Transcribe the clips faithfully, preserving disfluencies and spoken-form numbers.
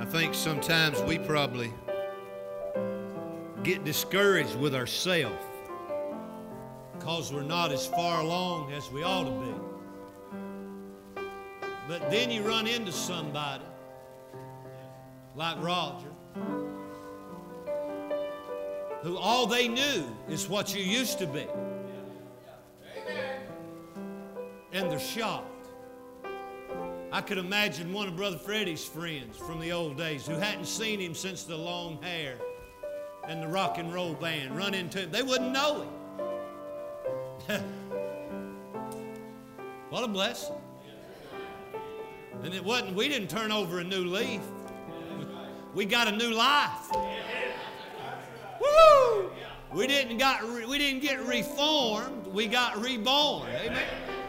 think sometimes we probably get discouraged with ourselves because we're not as far along as we ought to be. But then you run into somebody like Roger, who all they knew is what you used to be. And they're shocked. I could imagine one of Brother Freddie's friends from the old days who hadn't seen him since the long hair and the rock and roll band run into him. They wouldn't know him. What a blessing. And it wasn't, we didn't turn over a new leaf. We got a new life. Woo! We didn't got we didn't get reformed, we got reborn. Amen.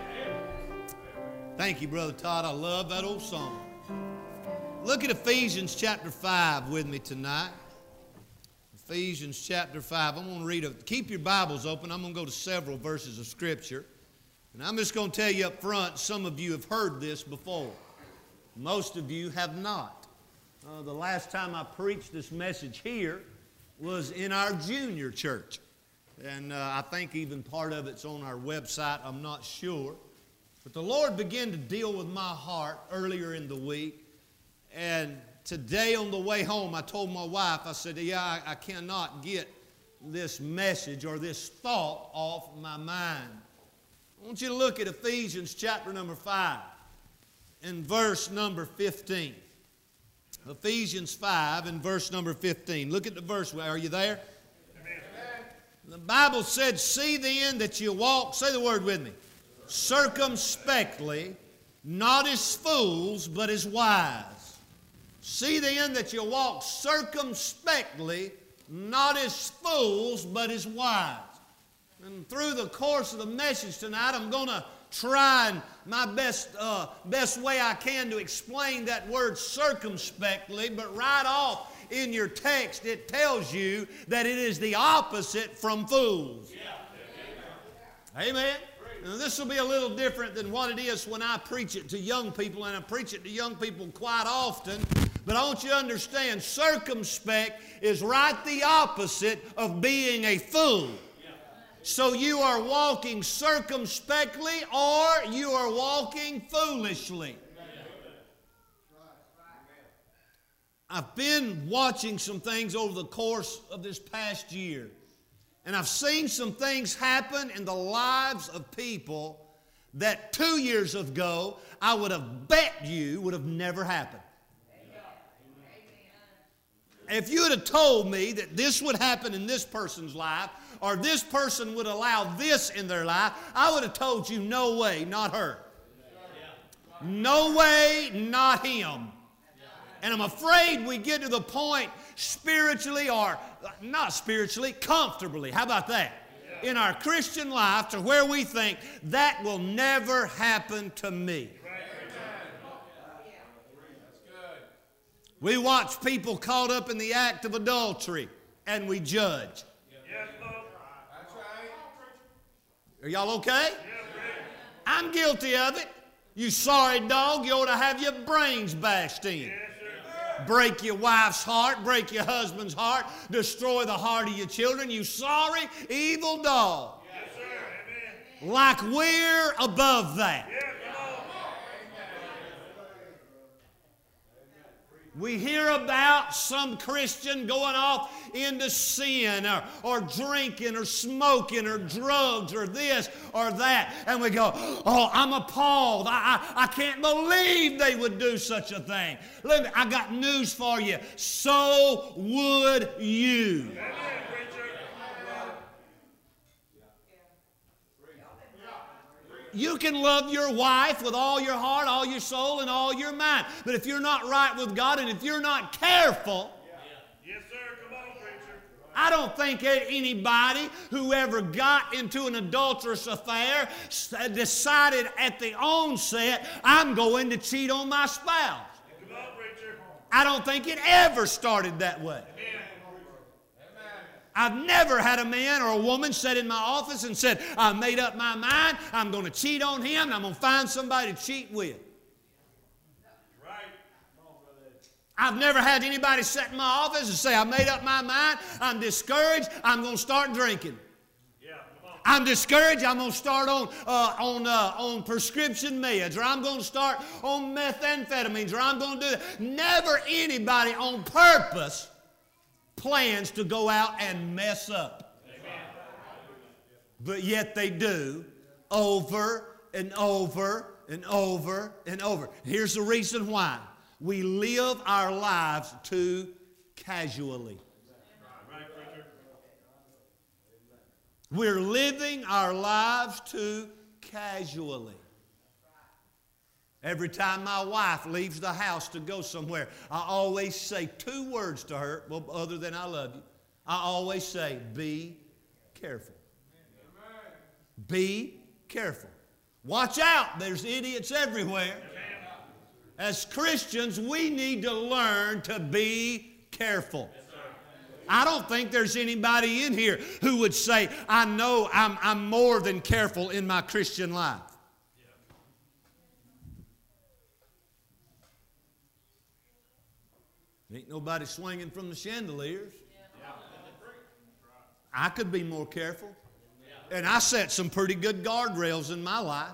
Thank you, Brother Todd. I love that old song. Look at Ephesians chapter five with me tonight. Ephesians chapter five. I'm going to read, a, keep your Bibles open. I'm going to go to several verses of Scripture. And I'm just going to tell you up front, some of you have heard this before. Most of you have not. Uh, the last time I preached this message here was in our junior church. And uh, I think even part of it's on our website. I'm not sure. But the Lord began to deal with my heart earlier in the week. And today on the way home, I told my wife, I said, yeah, I, I cannot get this message or this thought off my mind. I want you to look at Ephesians chapter number five and verse number fifteen. Ephesians five and verse number fifteen. Look at the verse. Are you there? Amen. The Bible said, see then that you walk, say the word with me, circumspectly, not as fools, but as wise. See then that you walk circumspectly, not as fools, but as wise. And through the course of the message tonight, I'm going to try and my best, uh, best way I can to explain that word circumspectly, but right off in your text, it tells you that it is the opposite from fools. Yeah. Amen. Now, this will be a little different than what it is when I preach it to young people, and I preach it to young people quite often. But I want you to understand, circumspect is right the opposite of being a fool. So you are walking circumspectly or you are walking foolishly. I've been watching some things over the course of this past year. And I've seen some things happen in the lives of people that two years ago I would have bet you would have never happened. If you would have told me that this would happen in this person's life or this person would allow this in their life, I would have told you, no way, not her. No way, not him. And I'm afraid we get to the point spiritually or not spiritually, comfortably. How about that? In our Christian life to where we think that will never happen to me. We watch people caught up in the act of adultery and we judge. Are y'all okay? I'm guilty of it. You sorry dog, you ought to have your brains bashed in. Break your wife's heart, break your husband's heart, destroy the heart of your children. You sorry, evil dog. Yes, sir. Amen. Like we're above that. Yeah, we hear about some Christian going off into sin or, or drinking or smoking or drugs or this or that. And we go, oh, I'm appalled. I, I, I can't believe they would do such a thing. Let me, I got news for you. So would you. You can love your wife with all your heart, all your soul, and all your mind. But if you're not right with God and if you're not careful, yes, sir. Come on, preacher. I don't think anybody who ever got into an adulterous affair decided at the onset, I'm going to cheat on my spouse. Come on, preacher. I don't think it ever started that way. Amen. I've never had a man or a woman sit in my office and said, I made up my mind, I'm going to cheat on him, and I'm going to find somebody to cheat with. Right. I've never had anybody sit in my office and say, I made up my mind, I'm discouraged, I'm going to start drinking. Yeah, I'm discouraged, I'm going to start on, uh, on, uh, on prescription meds, or I'm going to start on methamphetamines, or I'm going to do that. Never anybody on purpose plans to go out and mess up. Amen. But yet they do over and over and over and over. Here's the reason why. We live our lives too casually. We're living our lives too casually. Every time my wife leaves the house to go somewhere, I always say two words to her, well, other than I love you. I always say, be careful. Be careful. Watch out, there's idiots everywhere. As Christians, we need to learn to be careful. I don't think there's anybody in here who would say, I know I'm, I'm more than careful in my Christian life. Ain't nobody swinging from the chandeliers. I could be more careful. And I set some pretty good guardrails in my life.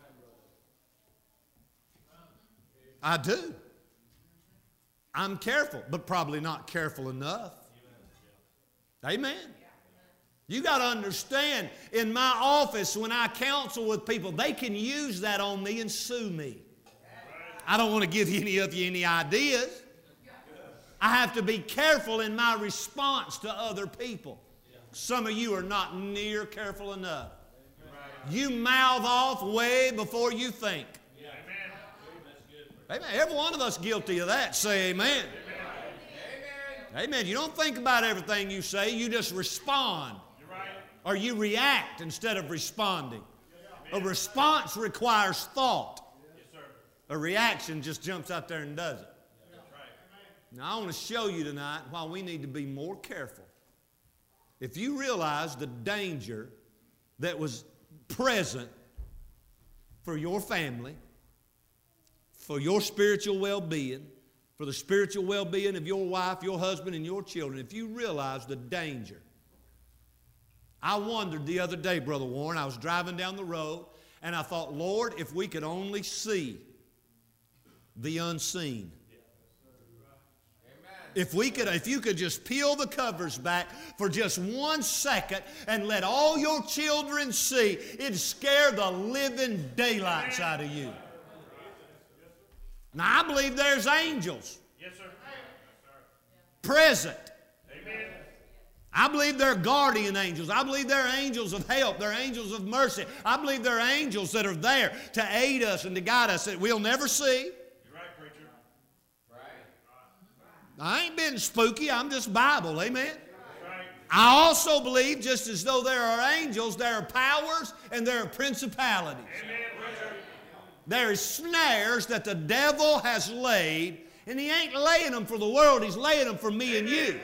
I do. I'm careful, but probably not careful enough. Amen. You got to understand, in my office, when I counsel with people, they can use that on me and sue me. I don't want to give any of you any ideas. I have to be careful in my response to other people. Some of you are not near careful enough. You mouth off way before you think. Amen. Every one of us guilty of that. Say amen. Amen. Amen. You don't think about everything you say. You just respond. Right. Or you react instead of responding. A response requires thought. Yes, a reaction just jumps out there and does it. Now, I want to show you tonight why we need to be more careful. If you realize the danger that was present for your family, for your spiritual well-being, for the spiritual well-being of your wife, your husband, and your children, if you realize the danger. I wondered the other day, Brother Warren, I was driving down the road, and I thought, Lord, if we could only see the unseen. If we could, if you could just peel the covers back for just one second and let all your children see, it'd scare the living daylights out of you. Now, I believe there's angels. Yes, sir. Present. Amen. I believe they're guardian angels. I believe they're angels of help. They're angels of mercy. I believe they're angels that are there to aid us and to guide us that we'll never see. You're right, preacher. Right. I ain't being spooky. I'm just Bible. Amen. Right. I also believe, just as though there are angels, there are powers and there are principalities. Amen. There is snares that the devil has laid, and he ain't laying them for the world. He's laying them for me and you.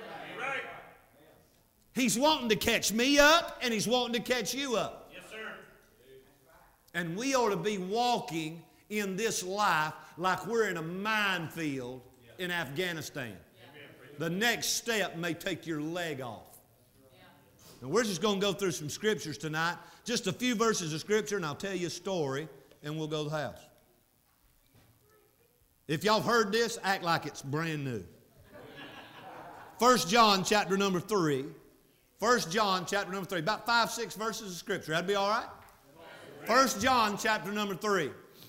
He's wanting to catch me up, and he's wanting to catch you up. Yes, sir. And we ought to be walking in this life like we're in a minefield in Afghanistan. The next step may take your leg off. And we're just going to go through some scriptures tonight, just a few verses of scripture, and I'll tell you a story. And we'll go to the house. If y'all have heard this, act like it's brand new. First John chapter number three. First John chapter number three. About five, six verses of scripture. That'd be all right? First John chapter number three.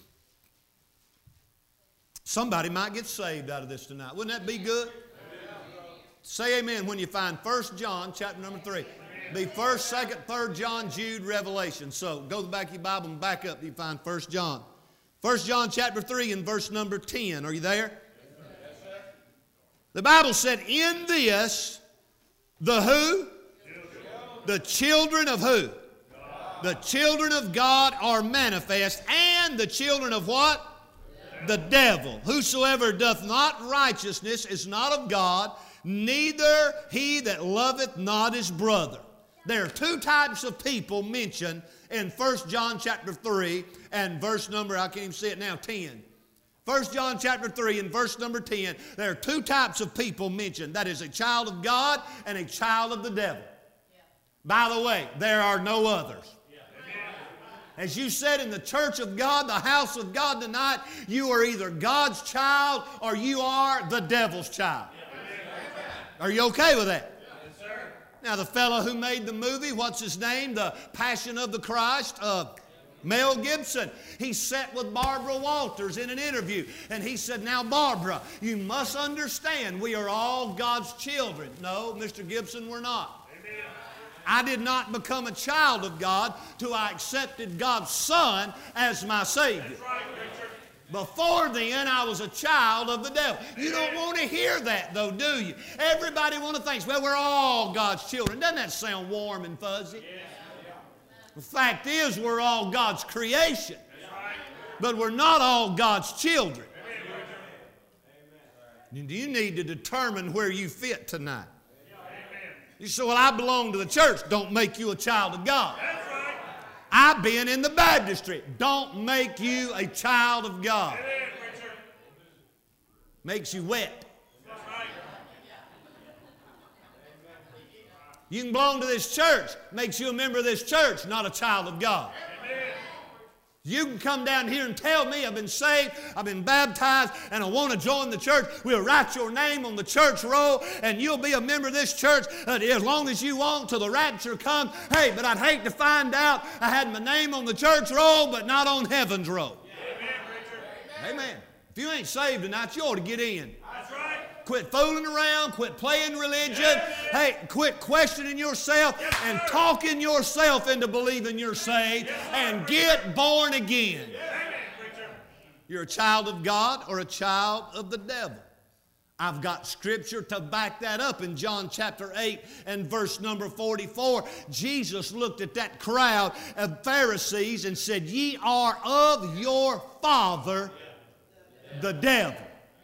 Somebody might get saved out of this tonight. Wouldn't that be good? Say amen when you find First John chapter number three. Be first, second, third John, Jude, Revelation. So go to the back of your Bible and back up. You find First John. First John chapter three and verse number ten. Are you there? Yes, sir. The Bible said, in this, the who? Children. The children of who? God. The children of God are manifest. And the children of what? The devil. Whosoever doth not righteousness is not of God, neither he that loveth not his brother. There are two types of people mentioned in First John chapter three and verse number, I can't even see it now, ten. First John chapter three and verse number ten, there are two types of people mentioned. That is a child of God and a child of the devil. Yeah. By the way, there are no others. Yeah. As you said in the church of God, the house of God tonight, you are either God's child or you are the devil's child. Yeah. Are you okay with that? Yes, sir. Now the fellow who made the movie, what's his name? The Passion of the Christ, uh, Mel Gibson. He sat with Barbara Walters in an interview, and he said, now, Barbara, you must understand we are all God's children. No, Mister Gibson, we're not. Amen. I did not become a child of God till I accepted God's Son as my Savior. That's right, Richard. Before then, I was a child of the devil. You don't want to hear that, though, do you? Everybody want to think, well, we're all God's children. Doesn't that sound warm and fuzzy? Yeah. The fact is, we're all God's creation, but we're not all God's children. And you need to determine where you fit tonight. You say, well, I belong to the church. Don't make you a child of God. I've been in the baptistry. Don't make you a child of God. Makes you wet. You can belong to this church. Makes you a member of this church, not a child of God. Amen. You can come down here and tell me I've been saved, I've been baptized, and I want to join the church. We'll write your name on the church roll, and you'll be a member of this church as long as you want till the rapture comes. Hey, but I'd hate to find out I had my name on the church roll, but not on heaven's roll. Amen, Richard. Amen. If you ain't saved tonight, you ought to get in. That's right. Quit fooling around, quit playing religion. Yeah, yeah. Hey, quit questioning yourself yes, and sir. talking yourself into believing you're saved yes, and get born again. Yes. You're a child of God or a child of the devil. I've got scripture to back that up in John chapter eight and verse number forty-four. Jesus looked at that crowd of Pharisees and said, ye are of your father, the devil.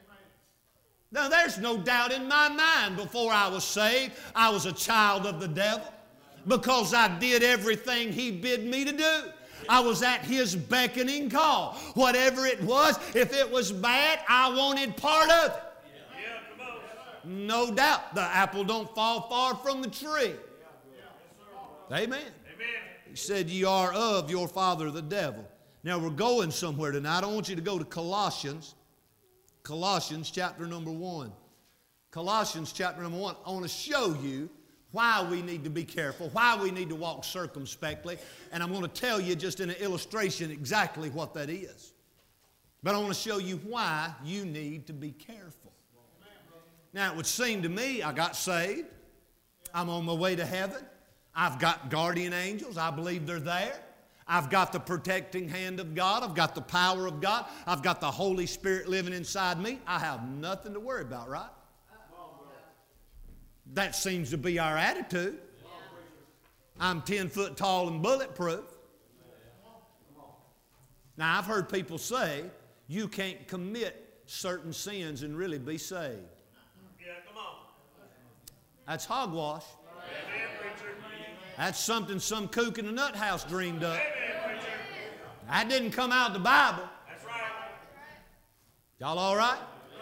Now, there's no doubt in my mind before I was saved, I was a child of the devil because I did everything he bid me to do. I was at his beckoning call. Whatever it was, if it was bad, I wanted part of it. Yeah, come on. No doubt, the apple don't fall far from the tree. Amen. Amen. He said, ye are of your father the devil. Now, we're going somewhere tonight. I want you to go to Colossians. Colossians chapter number one. Colossians chapter number one. I want to show you why we need to be careful, why we need to walk circumspectly, and I'm going to tell you just in an illustration exactly what that is. But I want to show you why you need to be careful. Now, it would seem to me I got saved. I'm on my way to heaven. I've got guardian angels. I believe they're there. I've got the protecting hand of God. I've got the power of God. I've got the Holy Spirit living inside me. I have nothing to worry about, right? That seems to be our attitude. I'm ten foot tall and bulletproof. Now, I've heard people say you can't commit certain sins and really be saved. Yeah, come on. That's hogwash. That's something some kook in the nut house dreamed up. That didn't come out of the Bible. That's right. Y'all all right?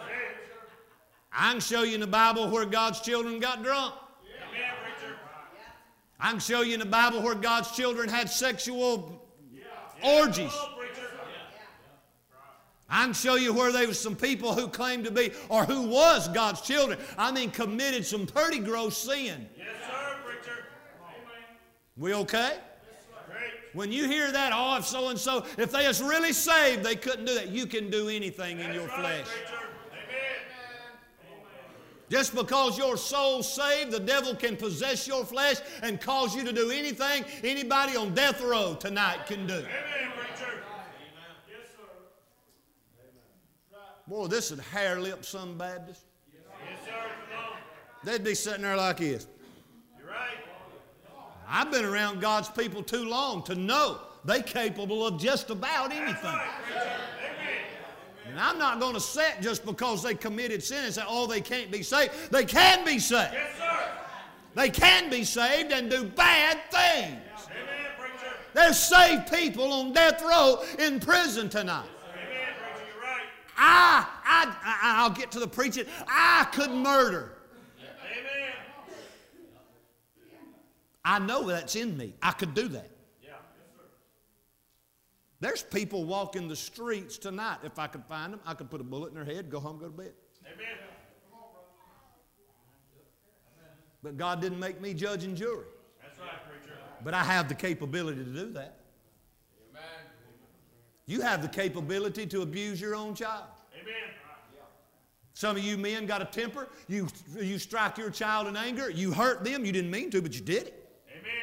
I can show you in the Bible where God's children got drunk. I can show you in the Bible where God's children had sexual orgies. I can show you where there was some people who claimed to be, or who was God's children. I mean, committed some pretty gross sin. Yes, sir, preacher. We okay? When you hear that, oh, if so-and-so, if they was really saved, they couldn't do that. You can do anything in your flesh. Just because your soul's saved, the devil can possess your flesh and cause you to do anything anybody on death row tonight can do. Amen, preacher. Yes, sir. Boy, this would hair lip some Baptists. Yes, sir. They'd be sitting there like this. You're right. I've been around God's people too long to know they're capable of just about anything. And I'm not going to sit just because they committed sin and say, oh, they can't be saved. They can be saved. Yes, sir. They can be saved and do bad things. Amen, preacher. There's saved people on death row in prison tonight. Amen, preacher. You're right. I, I, I, I'll get to the preaching. I could murder. Amen. I know that's in me. I could do that. Yeah. There's people walking the streets tonight. If I could find them, I could put a bullet in their head, go home, go to bed. Amen. But God didn't make me judge and jury. That's right, preacher. But I have the capability to do that. Amen. You have the capability to abuse your own child. Amen. Some of you men got a temper. You, you strike your child in anger. You hurt them. You didn't mean to, but you did it.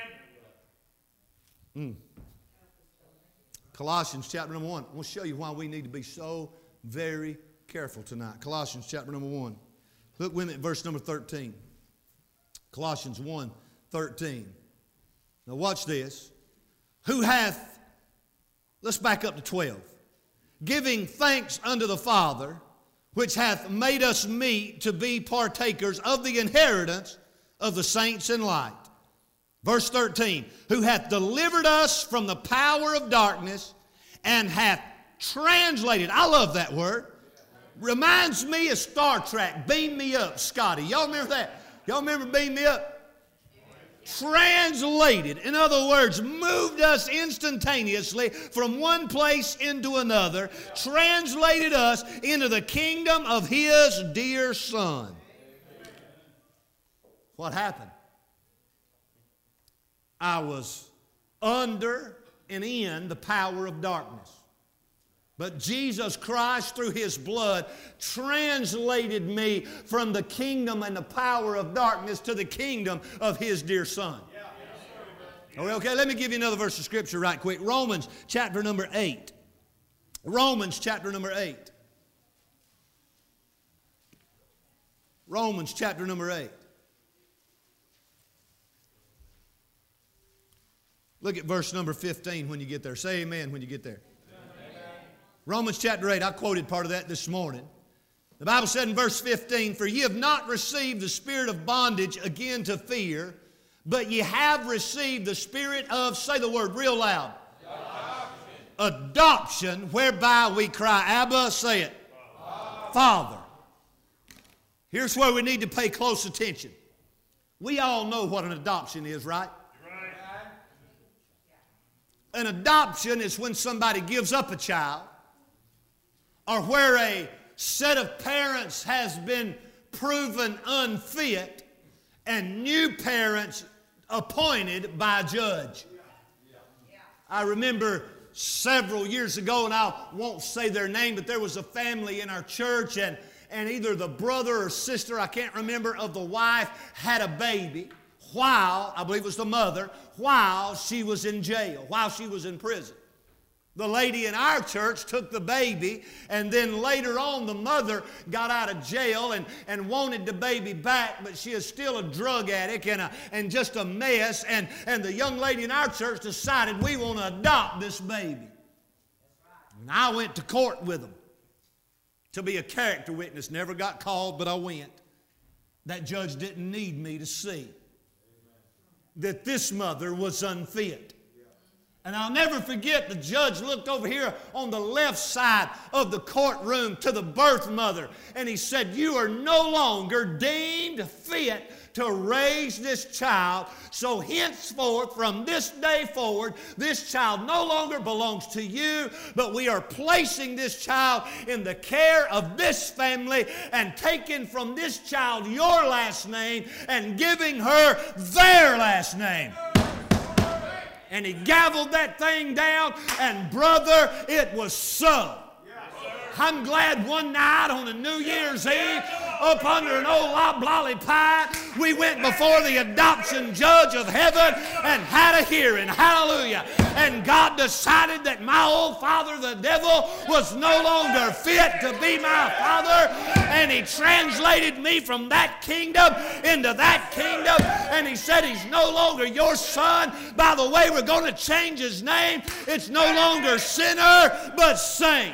Amen. Mm. Colossians chapter number one. I want to show you why we need to be so very careful tonight. Colossians chapter number one. Look with me at verse number thirteen. Colossians one, thirteen. Now watch this. Who hath, let's back up to twelve. Giving thanks unto the Father, which hath made us meet to be partakers of the inheritance of the saints in light. Verse thirteen. Who hath delivered us from the power of darkness and hath translated. I love that word. Reminds me of Star Trek. Beam me up, Scotty. Y'all remember that? Y'all remember Beam Me Up? Translated. In other words, moved us instantaneously from one place into another. Translated us into the kingdom of His dear Son. What happened? I was under and in the power of darkness. But Jesus Christ, through His blood, translated me from the kingdom and the power of darkness to the kingdom of His dear Son. Okay, okay, let me give you another verse of Scripture right quick. Romans chapter number eight. Romans chapter number eight. Romans chapter number eight. Look at verse number fifteen when you get there. Say amen when you get there. Romans chapter eight, I quoted part of that this morning. The Bible said in verse fifteen, for ye have not received the spirit of bondage again to fear, but ye have received the spirit of, say the word real loud, adoption, adoption whereby we cry, Abba, say it, Father. Father. Here's where we need to pay close attention. We all know what an adoption is, right? Right. An adoption is when somebody gives up a child, or where a set of parents has been proven unfit and new parents appointed by a judge. I remember several years ago, and I won't say their name, but there was a family in our church, and, and either the brother or sister, I can't remember, of the wife had a baby while, I believe it was the mother, while she was in jail, while she was in prison. The lady in our church took the baby, and then later on the mother got out of jail and, and wanted the baby back, but she is still a drug addict and, a, and just a mess. And, and the young lady in our church decided we want to adopt this baby. And I went to court with them to be a character witness. Never got called, but I went. That judge didn't need me to see that this mother was unfit. And I'll never forget, the judge looked over here on the left side of the courtroom to the birth mother, and he said, you are no longer deemed fit to raise this child, so henceforth, from this day forward, this child no longer belongs to you, but we are placing this child in the care of this family and taking from this child your last name and giving her their last name. And he gavelled that thing down, and brother, it was so. I'm glad one night on a New Year's Eve, up under an old loblolly pine, we went before the adoption judge of heaven and had a hearing. Hallelujah. And God decided that my old father, the devil, was no longer fit to be my father. And he translated me from that kingdom into that kingdom. And he said he's no longer your son. By the way, we're going to change his name. It's no longer sinner, but saint.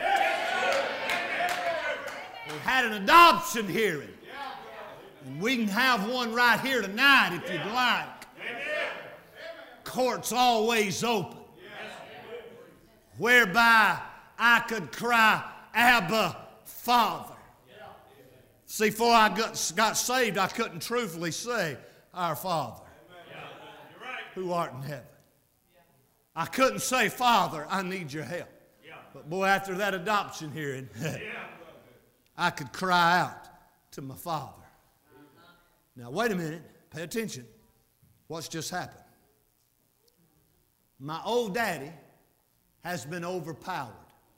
We had an adoption hearing. And we can have one right here tonight if you'd like. Court's always open. Whereby I could cry, Abba, Father. See, before I got, got saved, I couldn't truthfully say, Our Father, who art in heaven. I couldn't say, Father, I need your help. But boy, after that adoption hearing, I could cry out to my Father. Now, wait a minute. Pay attention. What's just happened? My old daddy has been overpowered.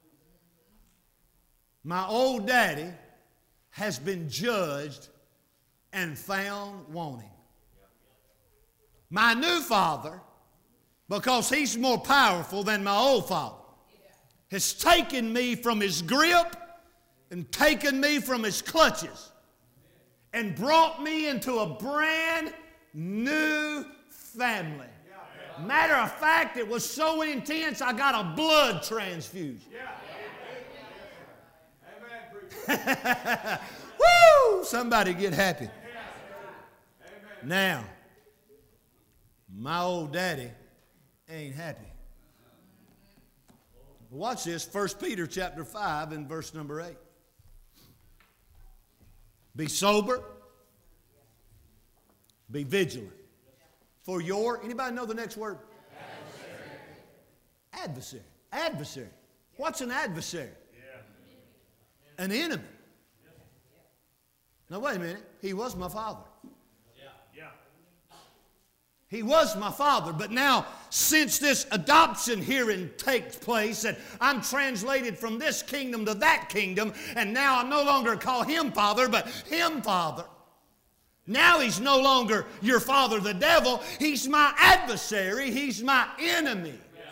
My old daddy has been judged and found wanting. My new father, because he's more powerful than my old father, has taken me from his grip and taken me from his clutches and brought me into a brand new family. Matter of fact, it was so intense I got a blood transfusion. Woo! Somebody get happy. Now, my old daddy ain't happy. Watch this, First Peter chapter five and verse number eight. Be sober, be vigilant. For your, anybody know the next word? Adversary. Adversary. Adversary. What's an adversary? An enemy. Now wait a minute. He was my father. He was my father, but now since this adoption hearing takes place and I'm translated from this kingdom to that kingdom, and now I no longer call him father, but him father. Now he's no longer your father, the devil. He's my adversary. He's my enemy.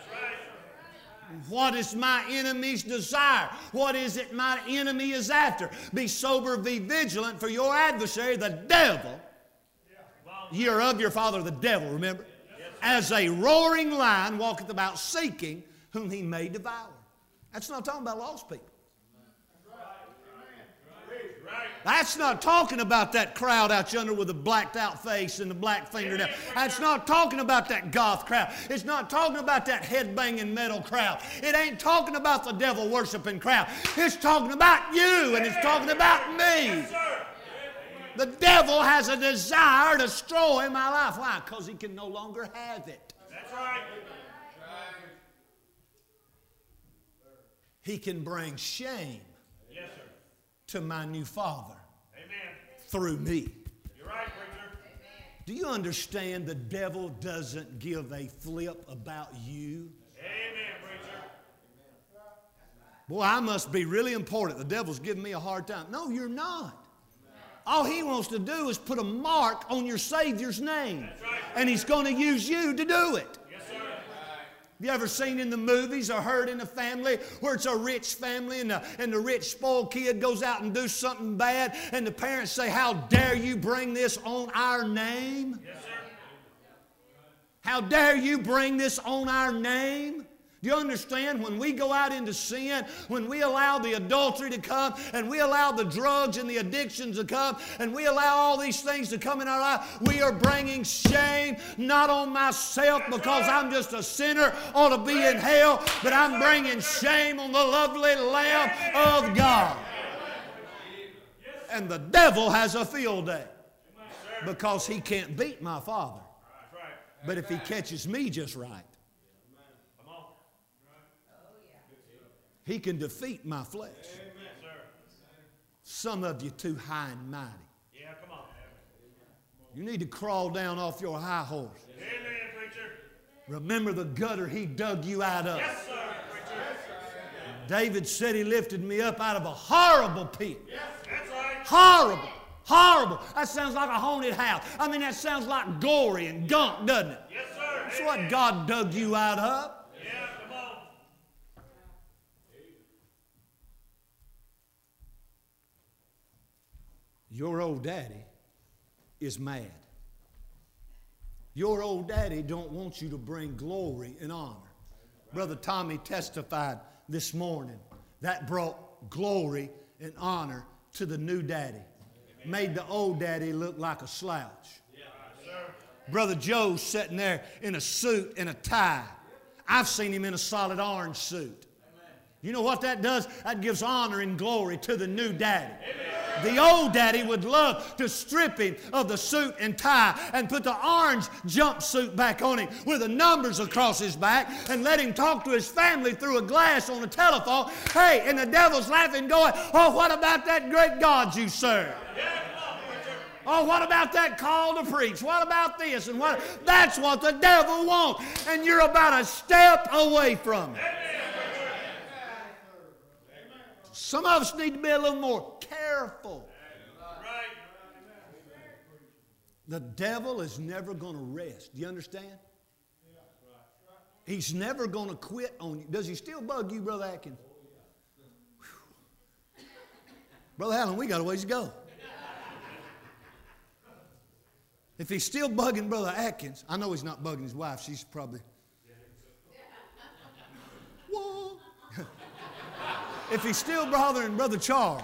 What is my enemy's desire? What is it my enemy is after? Be sober, be vigilant, for your adversary, the devil, ye are of your father the devil, remember? As a roaring lion walketh about seeking whom he may devour. That's not talking about lost people. That's not talking about that crowd out yonder with the blacked out face and the black fingernail. That's not talking about that goth crowd. It's not talking about that head-banging metal crowd. It ain't talking about the devil-worshiping crowd. It's talking about you and it's talking about me. The devil has a desire to destroy my life. Why? Because he can no longer have it. That's right. He can bring shame Yes, sir. to my new father. Amen. Through me. You're right, preacher. Do you understand the devil doesn't give a flip about you? Amen, preacher. Boy, I must be really important. The devil's giving me a hard time. No, you're not. All he wants to do is put a mark on your Savior's name. That's right. And he's going to use you to do it. Yes, sir. Have you ever seen in the movies or heard in a family where it's a rich family and the, and the rich spoiled kid goes out and do something bad and the parents say, how dare you bring this on our name? Yes, sir. How dare you bring this on our name? Do you understand? When we go out into sin, when we allow the adultery to come, and we allow the drugs and the addictions to come, and we allow all these things to come in our life, we are bringing shame not on myself because I'm just a sinner, ought to be in hell, but I'm bringing shame on the lovely Lamb of God. And the devil has a field day because he can't beat my Father. But if he catches me just right, he can defeat my flesh. Yes, sir. Some of you too high and mighty. Yeah, come on. You need to crawl down off your high horse. Amen, preacher. Remember the gutter he dug you out of. Yes, sir, preacher. David said he lifted me up out of a horrible pit. Yes, that's right. Horrible. Horrible. That sounds like a haunted house. I mean, that sounds like gory and gunk, doesn't it? Yes, sir. That's what God dug you out of. Yeah, come on. Your old daddy is mad. Your old daddy don't want you to bring glory and honor. Brother Tommy testified this morning. That brought glory and honor to the new daddy. Made the old daddy look like a slouch. Brother Joe's sitting there in a suit and a tie. I've seen him in a solid orange suit. You know what that does? That gives honor and glory to the new daddy. The old daddy would love to strip him of the suit and tie and put the orange jumpsuit back on him with the numbers across his back and let him talk to his family through a glass on the telephone. Hey, and the devil's laughing going, oh, what about that great God you serve? Oh, what about that call to preach? What about this? And what? That's what the devil wants. And you're about a step away from it. Some of us need to be a little more careful. The devil is never going to rest. Do you understand? He's never going to quit on you. Does he still bug you, Brother Atkins? Whew. Brother Allen, we got a ways to go. If he's still bugging Brother Atkins, I know he's not bugging his wife. She's probably... Whoa. If he's still bothering Brother Charles,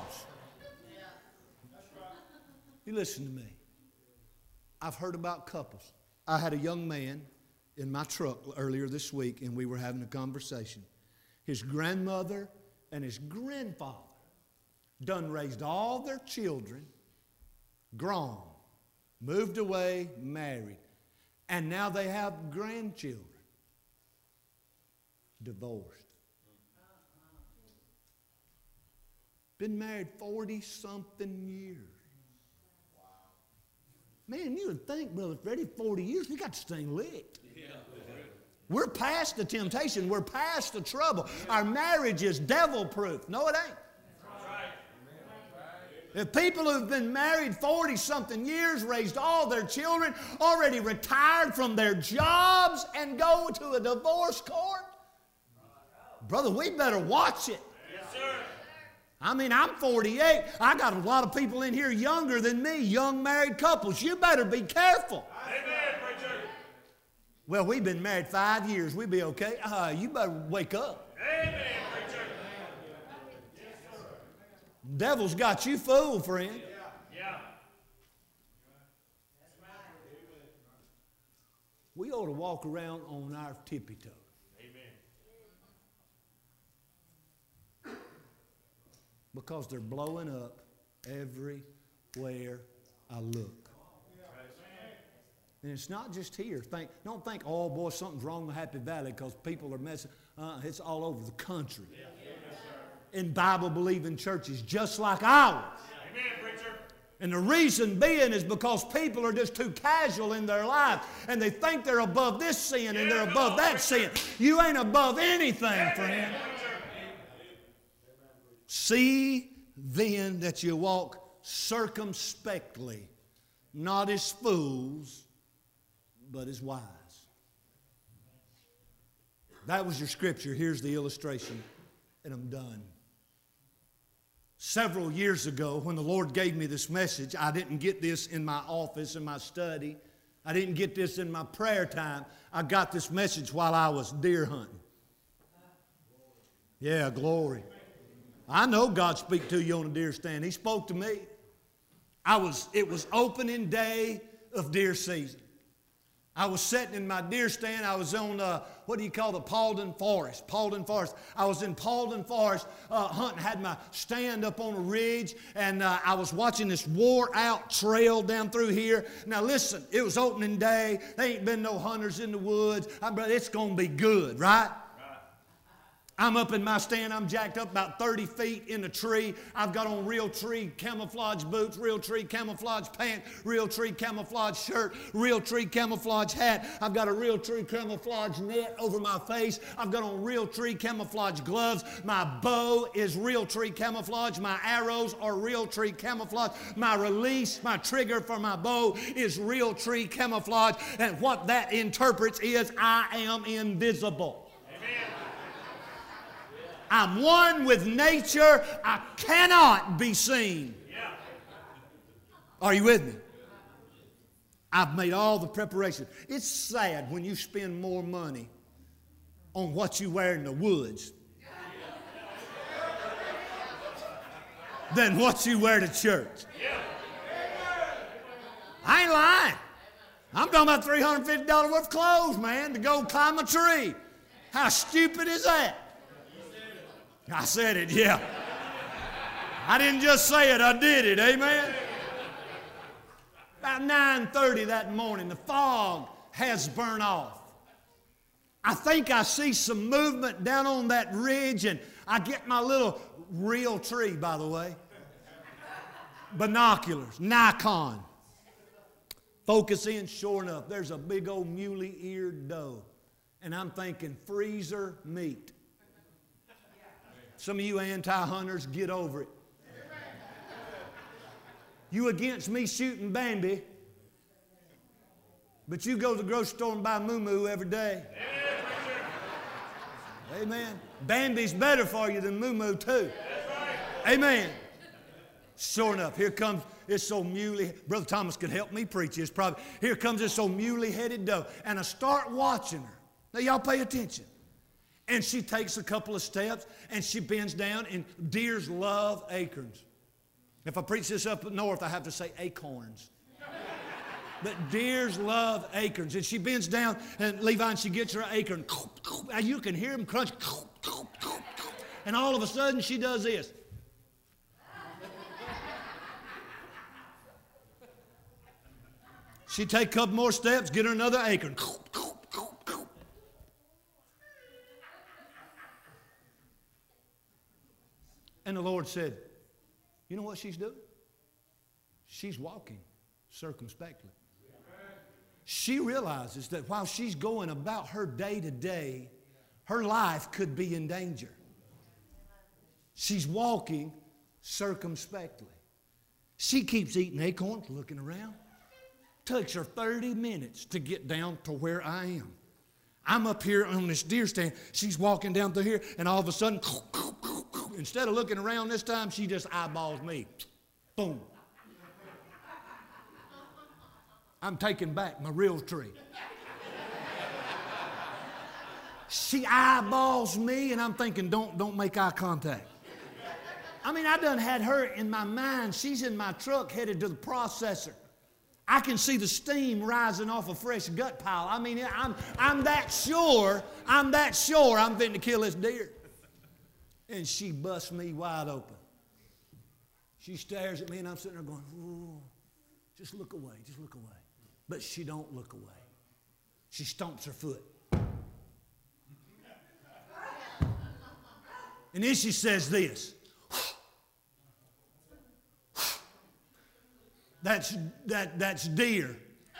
you listen to me. I've heard about couples. I had a young man in my truck earlier this week, and we were having a conversation. His grandmother and his grandfather done raised all their children, grown, moved away, married, and now they have grandchildren, divorced. Been married forty-something years. Man, you would think, Brother Freddie, forty years, we got this thing licked. Yeah. We're past the temptation. We're past the trouble. Our marriage is devil-proof. No, it ain't. If people who've been married forty-something years, raised all their children, already retired from their jobs, and go to a divorce court, brother, we better watch it. Yes, sir. I mean, I'm forty-eight. I got a lot of people in here younger than me, young married couples. You better be careful. Amen, preacher. Well, we've been married five years. We'll be okay. Uh, you better wake up. Amen, preacher. Devil's got you fooled, friend. Yeah. We ought to walk around on our tippy toes. Because they're blowing up everywhere I look. And it's not just here. Think, don't think, oh boy, something's wrong with Happy Valley because people are messing. Uh, it's all over the country. In Bible-believing churches just like ours. Amen, preacher. And the reason being is because people are just too casual in their life and they think they're above this sin and they're above that sin. You ain't above anything, friend. See then that you walk circumspectly, not as fools, but as wise. That was your scripture. Here's the illustration, and I'm done. Several years ago, when the Lord gave me this message, I didn't get this in my office, in my study. I didn't get this in my prayer time. I got this message while I was deer hunting. Yeah, glory. I know God speak to you on a deer stand. He spoke to me. I was, it was opening day of deer season. I was sitting in my deer stand. I was on, uh, what do you call the Paulden Forest? Paulden Forest. I was in Paulden Forest uh, hunting, had my stand up on a ridge, and uh, I was watching this wore-out trail down through here. Now listen, it was opening day. There ain't been no hunters in the woods. I, but it's going to be good, right? I'm up in my stand. I'm jacked up about thirty feet in a tree. I've got on Realtree camouflage boots, Realtree camouflage pants, Realtree camouflage shirt, Realtree camouflage hat. I've got a Realtree camouflage net over my face. I've got on Realtree camouflage gloves. My bow is Realtree camouflage. My arrows are Realtree camouflage. My release, my trigger for my bow is Realtree camouflage. And what that interprets is I am invisible. I'm one with nature. I cannot be seen. Yeah. Are you with me? I've made all the preparation. It's sad when you spend more money on what you wear in the woods than what you wear to church. Yeah. I ain't lying. I'm talking about three hundred fifty dollars worth of clothes, man, to go climb a tree. How stupid is that? I said it, yeah. I didn't just say it, I did it, amen? About nine thirty that morning, the fog has burned off. I think I see some movement down on that ridge, and I get my little real tree, by the way. Binoculars, Nikon. Focus in, sure enough, there's a big old muley-eared doe. And I'm thinking, freezer meat. Some of you anti-hunters, get over it. You against me shooting Bambi, but you go to the grocery store and buy moo-moo every day. Amen. Bambi's better for you than moo-moo too. Amen. Sure enough, here comes this old muley. Brother Thomas could help me preach this probably. Here comes this old muley-headed doe, and I start watching her. Now y'all pay attention. And she takes a couple of steps, and she bends down, and deers love acorns. If I preach this up north, I have to say acorns. But deers love acorns. And she bends down, and Levi, and she gets her acorn. And you can hear them crunch. And all of a sudden, she does this. She take a couple more steps, get her another acorn. And the Lord said, you know what she's doing? She's walking circumspectly. She realizes that while she's going about her day to day, her life could be in danger. She's walking circumspectly. She keeps eating acorns, looking around. Takes her thirty minutes to get down to where I am. I'm up here on this deer stand. She's walking down through here, and all of a sudden, instead of looking around this time, she just eyeballs me. Boom. I'm taking back my real tree. She eyeballs me, and I'm thinking, don't, don't make eye contact. I mean, I done had her in my mind. She's in my truck headed to the processor. I can see the steam rising off a fresh gut pile. I mean, I'm, I'm that sure, I'm that sure I'm fitting to kill this deer. And she busts me wide open. She stares at me, and I'm sitting there going, ooh, just look away, just look away. But she don't look away. She stomps her foot. And then she says this. That's, that, that's deer.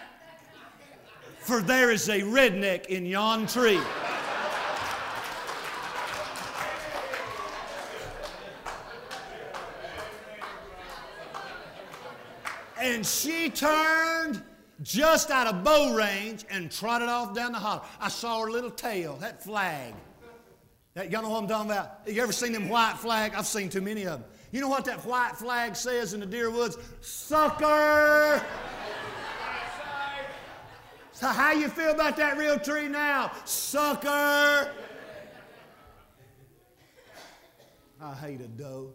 For there is a redneck in yon tree. And she turned just out of bow range and trotted off down the hollow. I saw her little tail, that flag. That, y'all know what I'm talking about? You ever seen them white flag? I've seen too many of them. You know what that white flag says in the deer woods? Sucker! So how you feel about that real tree now? Sucker! I hate a doe.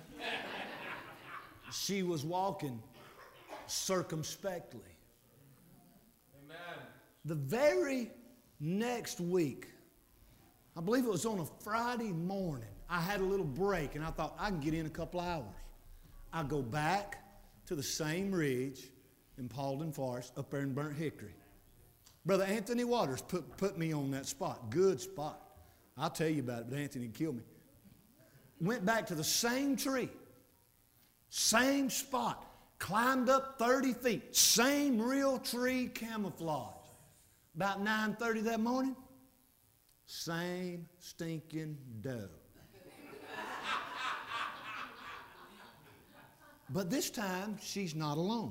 She was walking circumspectly. Amen. The very next week, I believe it was on a Friday morning, I had a little break, and I thought, I can get in a couple hours. I go back to the same ridge in Paulden Forest up there in Burnt Hickory. Brother Anthony Waters put, put me on that spot. Good spot. I'll tell you about it, but Anthony killed me. Went back to the same tree, same spot, climbed up thirty feet, same real tree camouflage. About nine thirty that morning, same stinking doe. But this time, she's not alone.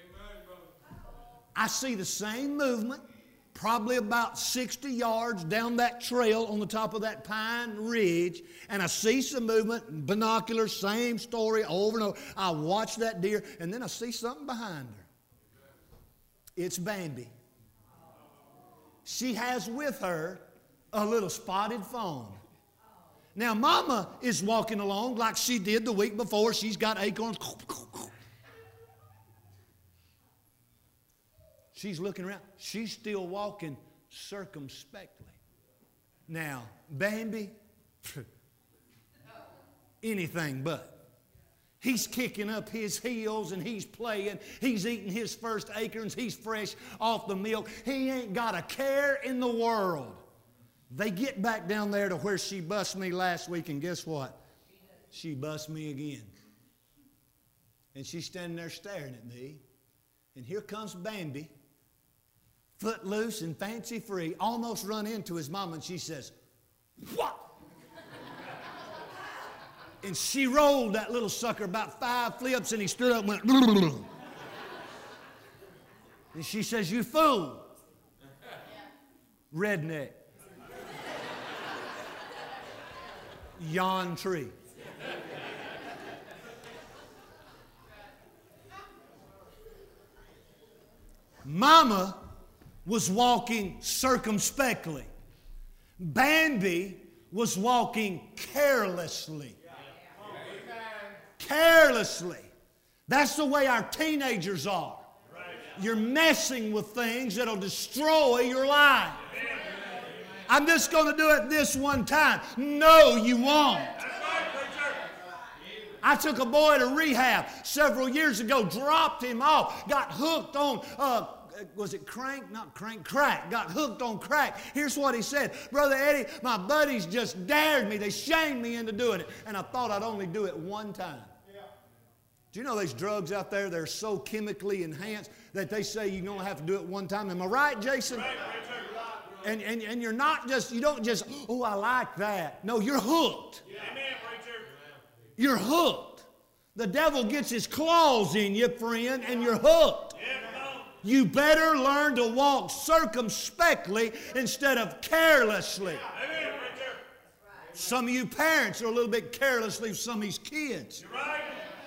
I see the same movement, probably about sixty yards down that trail on the top of that pine ridge, and I see some movement, binoculars, same story over and over. I watch that deer, and then I see something behind her. It's Bambi. She has with her a little spotted fawn. Now, Mama is walking along like she did the week before. She's got acorns. She's looking around. She's still walking circumspectly. Now, Bambi, anything but. He's kicking up his heels and he's playing. He's eating his first acorns. He's fresh off the milk. He ain't got a care in the world. They get back down there to where she bust me last week, and guess what? She bust me again. And she's standing there staring at me. And here comes Bambi, footloose and fancy free, almost run into his mama, and she says, "What?" And she rolled that little sucker about five flips, and he stood up and went, "Blah, blah, blah." And she says, "You fool." Redneck. Yon tree. Mama was walking circumspectly. Bambi was walking carelessly. Carelessly. That's the way our teenagers are. You're messing with things that'll destroy your life. I'm just going to do it this one time. No, you won't. I took a boy to rehab several years ago, dropped him off, got hooked on, uh, was it crank? Not crank, crack. Got hooked on crack. Here's what he said. "Brother Eddie, my buddies just dared me. They shamed me into doing it. And I thought I'd only do it one time." Yeah. Do you know there's drugs out there that are so chemically enhanced that they say you only have to do it one time? Am I right, Jason? Right, right. And, and, and you're not just, you don't just, "Oh, I like that." No, you're hooked. Yeah. Amen, preacher. You're hooked. The devil gets his claws in you, friend, and you're hooked. Yeah. You better learn to walk circumspectly instead of carelessly. Amen, preacher. Some of you parents are a little bit carelessly with some of these kids. You're right.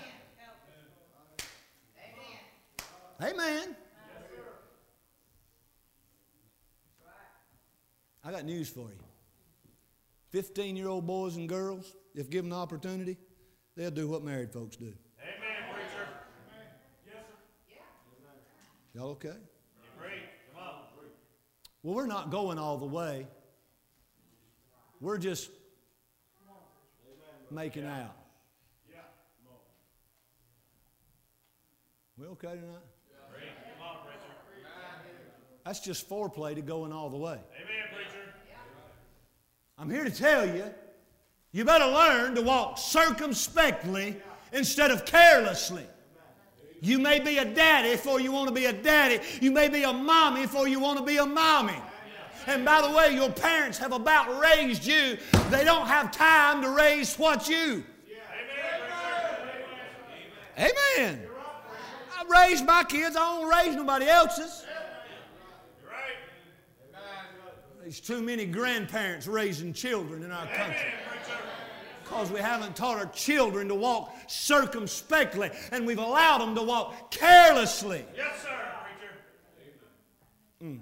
Amen. Amen. I got news for you. fifteen-year-old boys and girls, if given the opportunity, they'll do what married folks do. Amen, preacher. Yes, sir. Y'all okay? Great. Come on. Well, we're not going all the way. We're just making out. Yeah. We okay tonight? Great. Come on, preacher. That's just foreplay to going all the way. Amen, preacher. I'm here to tell you, you better learn to walk circumspectly instead of carelessly. You may be a daddy before you want to be a daddy. You may be a mommy before you want to be a mommy. And by the way, your parents have about raised you. They don't have time to raise what you. Amen. Amen. I raised my kids. I don't raise nobody else's. There's too many grandparents raising children in our country because we haven't taught our children to walk circumspectly, and we've allowed them to walk carelessly. Yes, sir, preacher. Mm.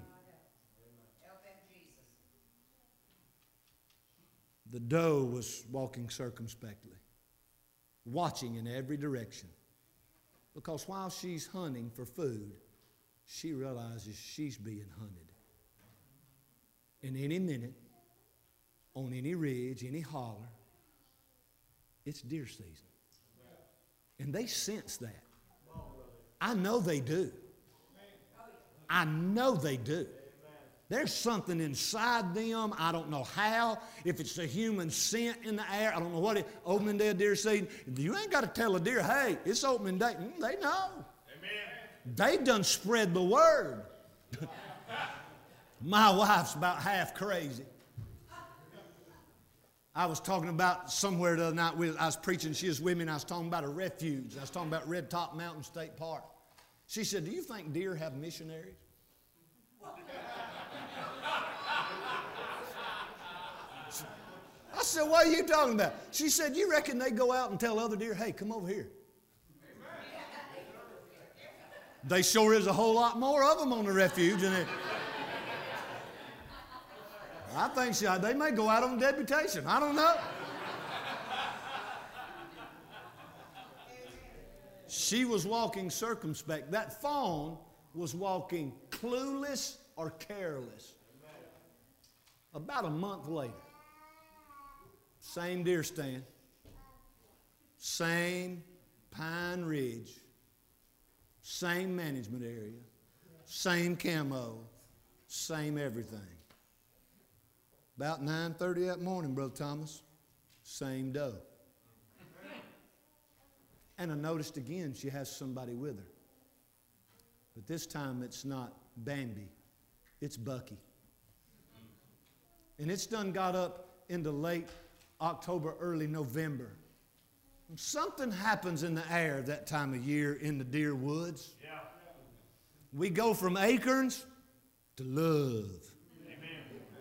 The doe was walking circumspectly, watching in every direction, because while she's hunting for food, she realizes she's being hunted. In any minute, on any ridge, any holler, it's deer season. And they sense that. I know they do. I know they do. There's something inside them. I don't know how. If it's a human scent in the air, I don't know what it is. Opening day of deer season. You ain't got to tell a deer, "Hey, it's opening day." Mm, they know. Amen. They've done spread the word. My wife's about half crazy. I was talking about somewhere the other night, with, I was preaching, she was with me, and I was talking about a refuge. I was talking about Red Top Mountain State Park. She said, "Do you think deer have missionaries?" I said, "What are you talking about?" She said, "You reckon they go out and tell other deer, 'Hey, come over here'?" They sure is a whole lot more of them on the refuge than it. I think so. They may go out on deputation. I don't know. She was walking circumspect. That fawn was walking clueless or careless. About a month later, same deer stand, Same Pine Ridge. Same management area. Same camo. Same everything. About nine thirty that morning, Brother Thomas, same doe. And I noticed again she has somebody with her. But this time it's not Bambi, it's Bucky. And it's done got up into late October, early November. Something happens in the air that time of year in the deer woods. Yeah. We go from acorns to love. Amen.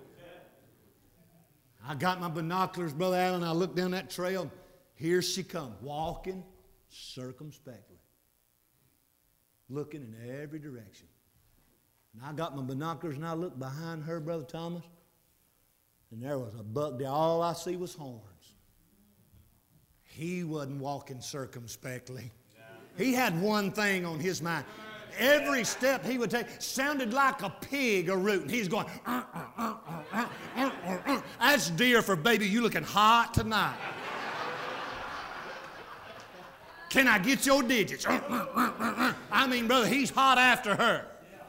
I got my binoculars, Brother Allen. I looked down that trail. Here she come, walking circumspectly, looking in every direction. And I got my binoculars and I looked behind her, Brother Thomas, and there was a buck there. All I see was horns. He wasn't walking circumspectly. He had one thing on his mind. Every step he would take sounded like a pig a rooting. He's going, uh, uh, uh, uh, uh, uh, uh. That's deer for baby. You looking hot tonight. Can I get your digits? Uh, uh, uh, uh, uh. I mean, brother, he's hot after her.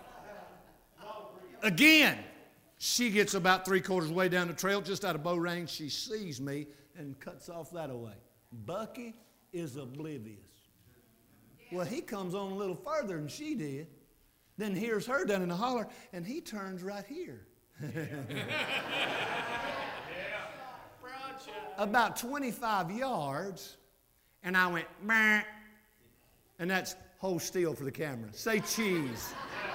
Again, she gets about three quarters way down the trail, just out of bow range. She sees me and cuts off that away. Bucky is oblivious. Well, he comes on a little further than she did, then hears her down in the holler, and he turns right here. About twenty-five yards, and I went, meh, and that's hold still for the camera. Say cheese.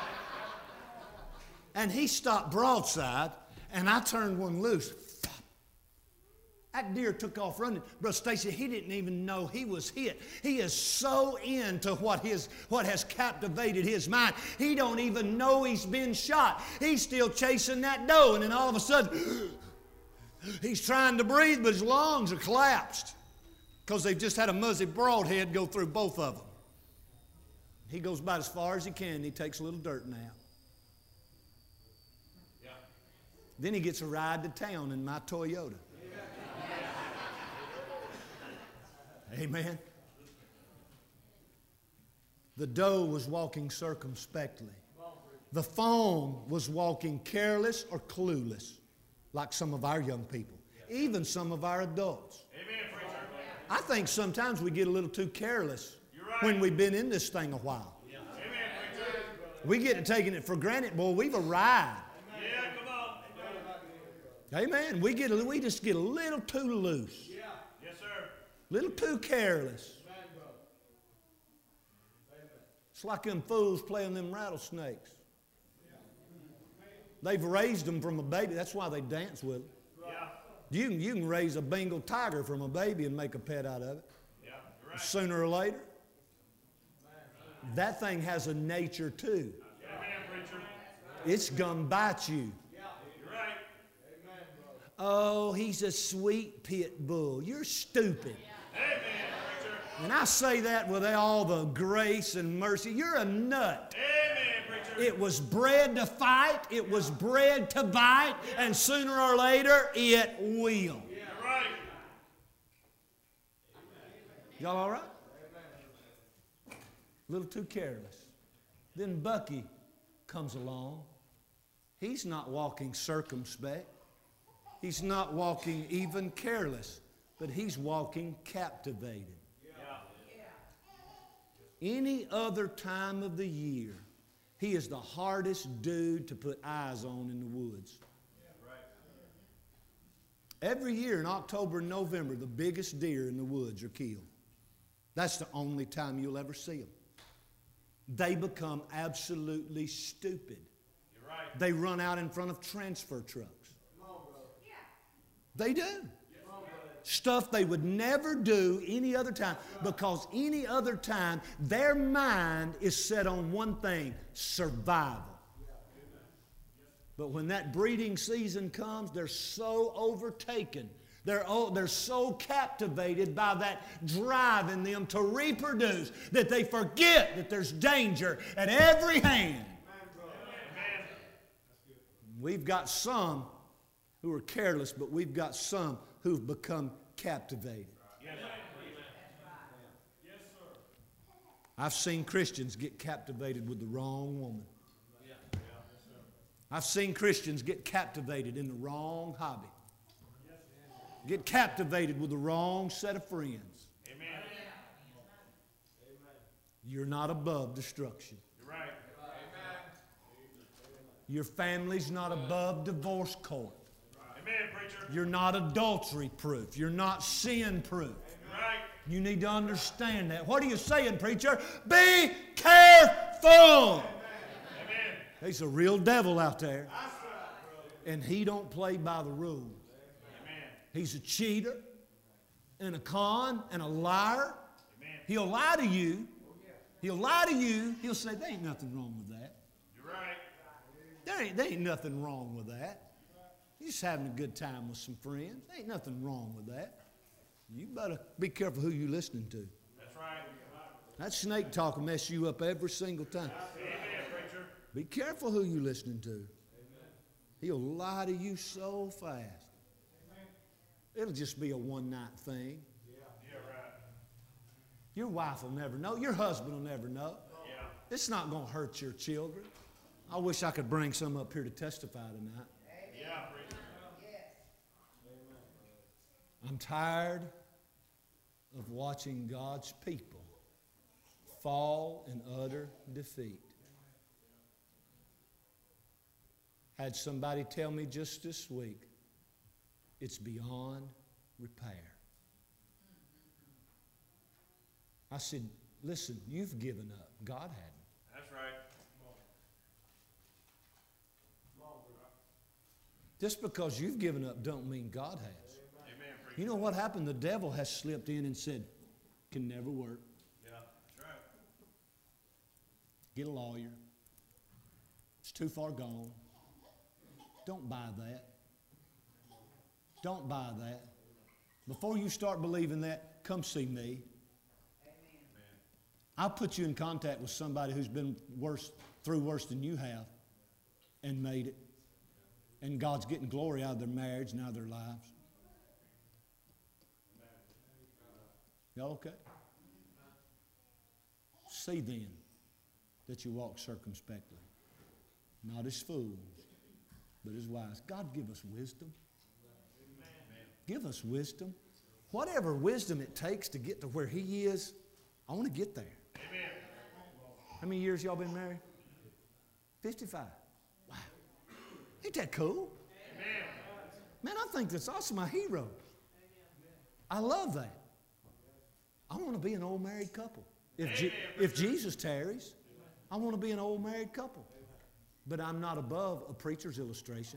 And he stopped broadside, and I turned one loose. That deer took off running. Brother Stacy, he didn't even know he was hit. He is so into what his what has captivated his mind. He don't even know he's been shot. He's still chasing that doe, and then all of a sudden, he's trying to breathe, but his lungs are collapsed because they've just had a muzzy broadhead go through both of them. He goes about as far as he can, and he takes a little dirt nap. Yeah. Then he gets a ride to town in my Toyota. Amen. The doe was walking circumspectly. The fawn was walking careless or clueless, like some of our young people, even some of our adults. Amen, preacher. I think sometimes we get a little too careless Right. when we've been in this thing a while. Yeah. Amen, preacher. We get to taking it for granted. Boy, we've arrived. Yeah, come on. Amen. We get a, we just get a little too loose, Yeah. Yes, sir. a little too careless. It's like them fools playing them rattlesnakes. They've raised them from a baby. That's why they dance with them. Yeah. You can, you can raise a Bengal tiger from a baby and make a pet out of it. Yeah. You're right. Sooner or later, that thing has a nature too. Amen, preacher. It's gonna bite you. You're right. Oh, he's a sweet pit bull. You're stupid. Amen, preacher. And I say that with all the grace and mercy. You're a nut. Amen, preacher. It was bred to fight. It was bred to bite. And sooner or later, it will. You're right. Y'all all right? A little too careless. Then Bucky comes along. He's not walking circumspect. He's not walking even careless, but he's walking captivated. Any other time of the year, he is the hardest dude to put eyes on in the woods. Every year in October and November, the biggest deer in the woods are killed. That's the only time you'll ever see them. They become absolutely stupid. You're right. They run out in front of transfer trucks. They do. Stuff they would never do any other time, because any other time their mind is set on one thing: survival. But when that breeding season comes, they're so overtaken, they're, oh, they're so captivated by that drive in them to reproduce that they forget that there's danger at every hand. We've got some who are careless, but we've got some who've become captivated. I've seen Christians get captivated with the wrong woman. I've seen Christians get captivated in the wrong hobby. Get captivated with the wrong set of friends. Amen. You're not above destruction. You're right. Your family's not above divorce court. Amen, preacher. You're not adultery proof. You're not sin proof. You're right. You need to understand that. What are you saying, preacher? Be careful. Amen. There's a real devil out there. And he don't play by the rules. Amen. He's a cheater and a con and a liar. Amen. He'll lie to you. He'll lie to you. He'll say, there ain't nothing wrong with that. You're right. There ain't, there ain't nothing wrong with that. You're just having a good time with some friends. There ain't nothing wrong with that. You better be careful who you're listening to. That's right. That snake talk will mess you up every single time. Amen, preacher. Be careful who you're listening to. He'll lie to you so fast. It'll just be a one-night thing. Yeah, right. Your wife will never know. Your husband will never know. Yeah. It's not going to hurt your children. I wish I could bring some up here to testify tonight. Yeah, preacher. I'm tired of watching God's people fall in utter defeat. Had somebody tell me just this week, it's beyond repair. I said, listen, you've given up. God hadn't. That's right. Just because you've given up don't mean God has. Amen, preacher. You know what happened? The devil has slipped in and said, can never work. Yeah, that's right. Get a lawyer. It's too far gone. Don't buy that. Don't buy that. Before you start believing that, come see me. I'll put you in contact with somebody who's been worse, through worse than you have and made it. And God's getting glory out of their marriage and out of their lives. Y'all okay? See then that you walk circumspectly, not as fools, but as wise. God, give us wisdom. Give us wisdom. Whatever wisdom it takes to get to where He is, I want to get there. Amen. How many years y'all been married? fifty-five. Wow. Ain't that cool? Amen. Man, I think that's awesome. My hero. I love that. I want to be an old married couple. If, Je- if Jesus tarries, I want to be an old married couple. But I'm not above a preacher's illustration.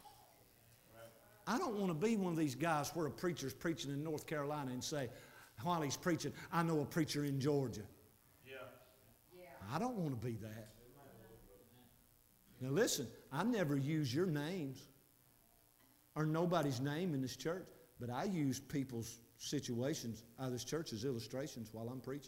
I don't want to be one of these guys where a preacher's preaching in North Carolina and say, while he's preaching, I know a preacher in Georgia. Yeah. I don't want to be that. Now listen, I never use your names or nobody's name in this church, but I use people's situations out of this church as illustrations while I'm preaching.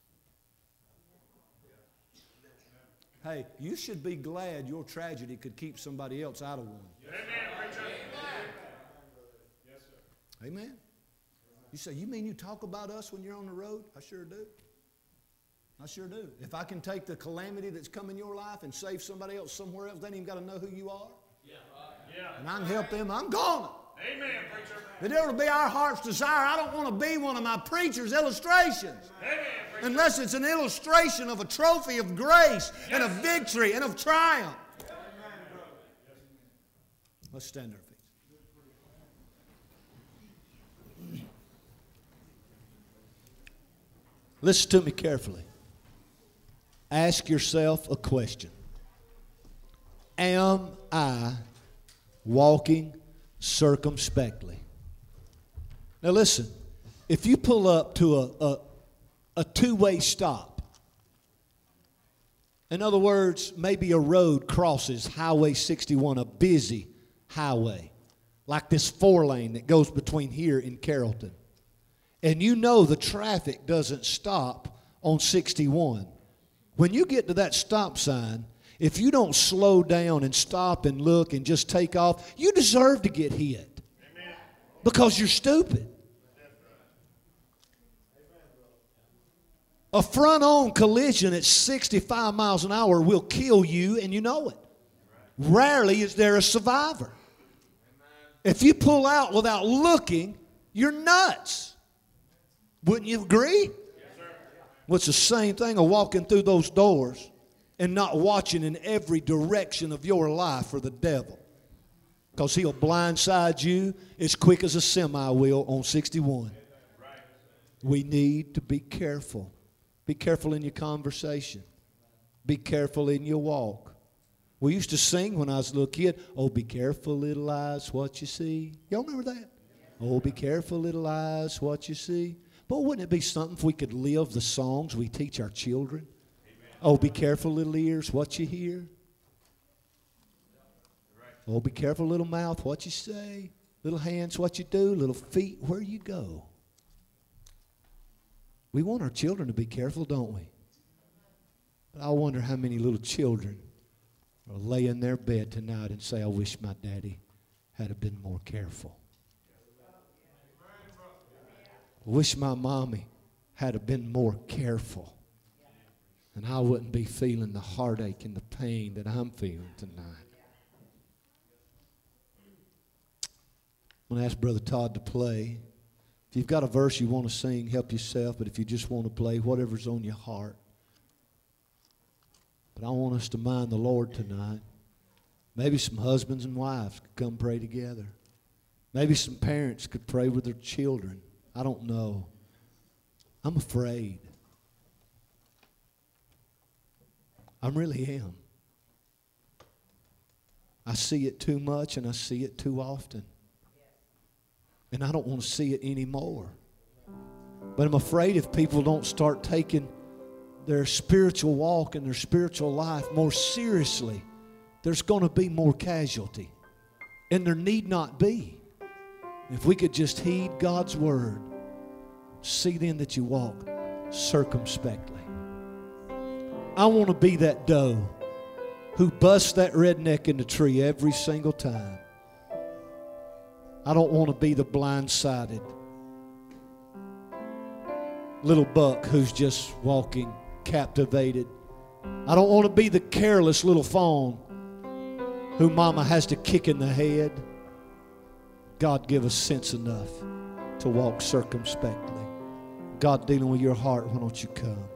Hey, you should be glad your tragedy could keep somebody else out of one. Amen, preacher. Yes, sir. Amen. You say, you mean you talk about us when you're on the road? I sure do. I sure do. If I can take the calamity that's come in your life and save somebody else somewhere else, they ain't even got to know who you are. Yeah. Yeah. And I can help them, I'm gonna. Amen, preacher. That it'll be our heart's desire. I don't want to be one of my preacher's illustrations. Amen, preacher. Unless it's an illustration of a trophy of grace and of victory and of triumph. Let's stand to our feet. Listen to me carefully. Ask yourself a question. Am I walking circumspectly? Now listen, if you pull up to a, a, a two-way stop, in other words, maybe a road crosses Highway sixty-one, a busy highway, like this four-lane that goes between here and Carrollton, and you know the traffic doesn't stop on sixty-one. When you get to that stop sign, if you don't slow down and stop and look and just take off, you deserve to get hit. Amen. Because you're stupid. A front-on collision at sixty-five miles an hour will kill you, and you know it. Rarely is there a survivor. If you pull out without looking, you're nuts. Wouldn't you agree? Yes, sir. Well, it's the same thing of walking through those doors and not watching in every direction of your life for the devil. Because he'll blindside you as quick as a semi will on sixty-one. We need to be careful. Be careful in your conversation. Be careful in your walk. We used to sing when I was a little kid, oh, be careful, little eyes, what you see. Y'all remember that? Oh, be careful, little eyes, what you see. But wouldn't it be something if we could live the songs we teach our children? Amen. Oh, be careful, little ears, what you hear. Oh, be careful, little mouth, what you say. Little hands, what you do. Little feet, where you go. We want our children to be careful, don't we? But I wonder how many little children or lay in their bed tonight and say, I wish my daddy had have been more careful. I wish my mommy had have been more careful. And I wouldn't be feeling the heartache and the pain that I'm feeling tonight. I'm going to ask Brother Todd to play. If you've got a verse you want to sing, help yourself. But if you just want to play, whatever's on your heart. But I want us to mind the Lord tonight. Maybe some husbands and wives could come pray together. Maybe some parents could pray with their children. I don't know. I'm afraid. I really am. I see it too much and I see it too often. And I don't want to see it anymore. But I'm afraid if people don't start taking their spiritual walk and their spiritual life more seriously, there's going to be more casualty. And there need not be. If we could just heed God's word, see then that you walk circumspectly. I want to be that doe who busts that redneck in the tree every single time. I don't want to be the blindsided little buck who's just walking captivated. I don't want to be the careless little fawn who mama has to kick in the head. God, give us sense enough to walk circumspectly. God, dealing with your heart, why don't you come?